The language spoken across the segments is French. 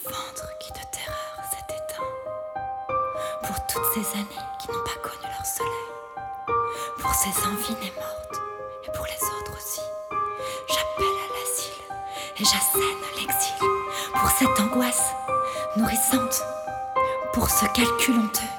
ventre qui de terreur s'est éteint. Pour toutes ces années qui n'ont pas connu leur soleil, pour ces envies nées mortes et pour les autres aussi, j'appelle à l'asile et j'assène l'exil. Pour cette angoisse nourrissante, pour ce calcul honteux,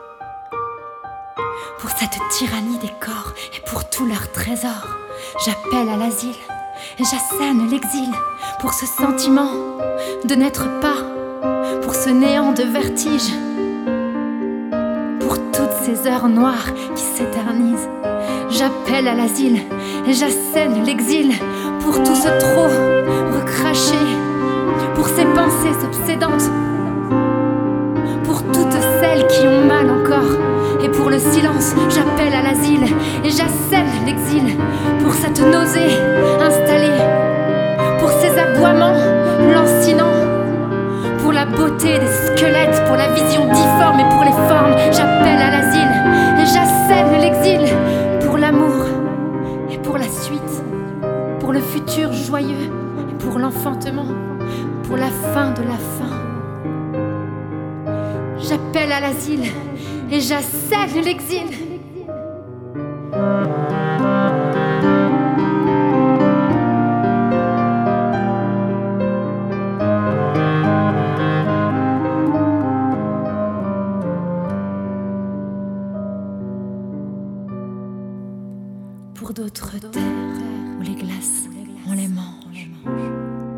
pour cette tyrannie des corps et pour tous leurs trésors, j'appelle à l'asile et j'assène l'exil. Pour ce sentiment de n'être pas, pour ce néant de vertige, pour toutes ces heures noires qui s'éternisent, j'appelle à l'asile et j'assène l'exil. Pour tout ce trop recraché, pour ces pensées obsédantes, pour toutes celles qui ont mal encore, et pour le silence, j'appelle à l'asile et j'assène l'exil. Pour cette nausée installée, pour ces aboiements lancinants, pour la beauté des squelettes, pour la vision difforme et pour les formes, j'appelle à l'asile et j'assène l'exil. Pour l'amour et pour la suite, pour le futur joyeux et pour l'enfantement, pour la fin de la fin, j'appelle à l'asile et j'assène l'exil. Pour d'autres terres où les glaces on les mange,